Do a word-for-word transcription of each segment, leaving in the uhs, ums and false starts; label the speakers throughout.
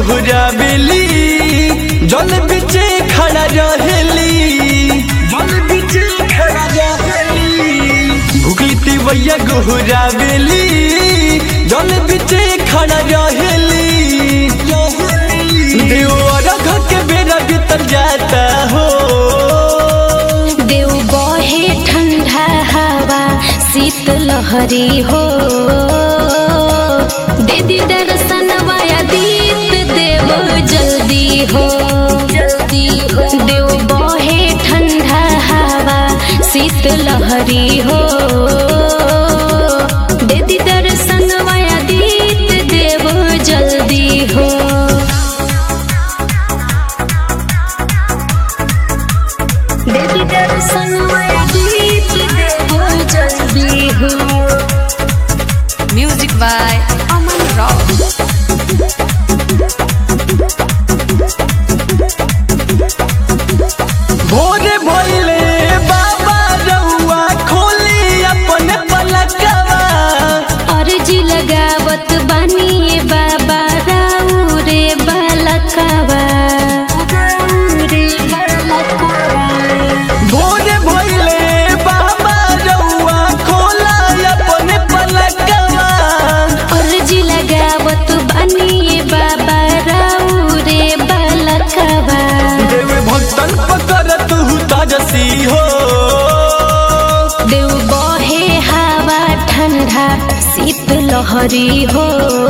Speaker 1: गोहरावेली जल बिचे खड़ा रहेली जल बिचे खड़ा रहेली भूखली तिवैया गोहरावेली जल बिचे खड़ा रहेली देव अर्घ के बेरा भीतर जाता हो
Speaker 2: देव बहे ठंडा हवा शीत लहरी हो दीदी दर्शन वाया दीत देव जल्दी हो जल्दी हो देव बहे ठंडा हवा शीत लहरी हो दीदी दर्शन वाया दीत देव जल्दी हो दीदी दर्शन वाया दीत देव जल्दी हो।
Speaker 3: Music by Aman Rock.
Speaker 1: भोरे भोले बाबा रउआ खोली अपन पलकवा
Speaker 2: अर्जी लगावत बानी बाबा राउ रे बालकवा
Speaker 1: भोरे भोले बाबा रउआ खोला अपन पलकवा
Speaker 2: अर्जी लगावत बानी बाबा राउ रे बालकवा
Speaker 1: देव भक्तन पकड़त हूँ ताजसी हो
Speaker 2: देव बहे हवा ठंडा शीत लहरी हो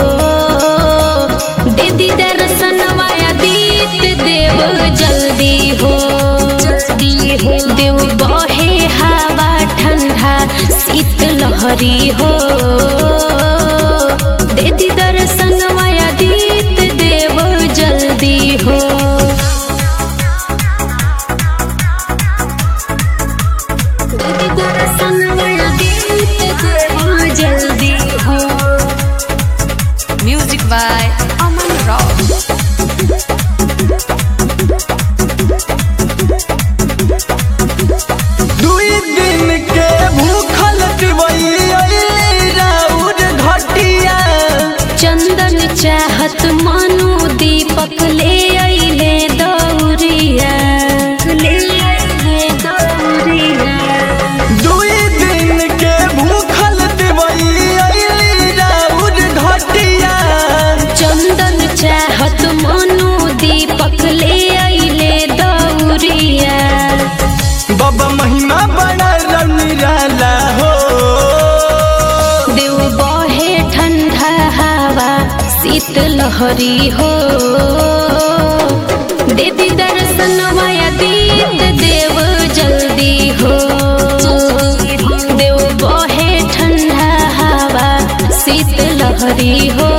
Speaker 2: दीदी दर्शन वाया दीत देव जल्दी हो जल्दी हो देव बहे हवा ठंडा शीत लहरी हो दीदी दर्शन वाया दीत देव जल्दी हो दीदी दर्शन वाया दीत देव जल्दी हो।
Speaker 3: Music by Aman Rock.
Speaker 1: दुई दिन के भूखल तिवैया राउर घटिया
Speaker 2: चंदन चाहत मानो दीपक ले अइले दौरिया ले अइले दौरिया
Speaker 1: दुई दिन के भूखल तिवैया राउर घटिया
Speaker 2: चंदन चाहत मानो दीपक ले अइले दौरिया
Speaker 1: बाबा महिमा बड़ा निराला हो
Speaker 2: देव बहे ठंडा हवा शीत लहरी हो दीदी दर्शन वाया दीत देव जल्दी हो देव बहे ठंडा हवा शीत लहरी हो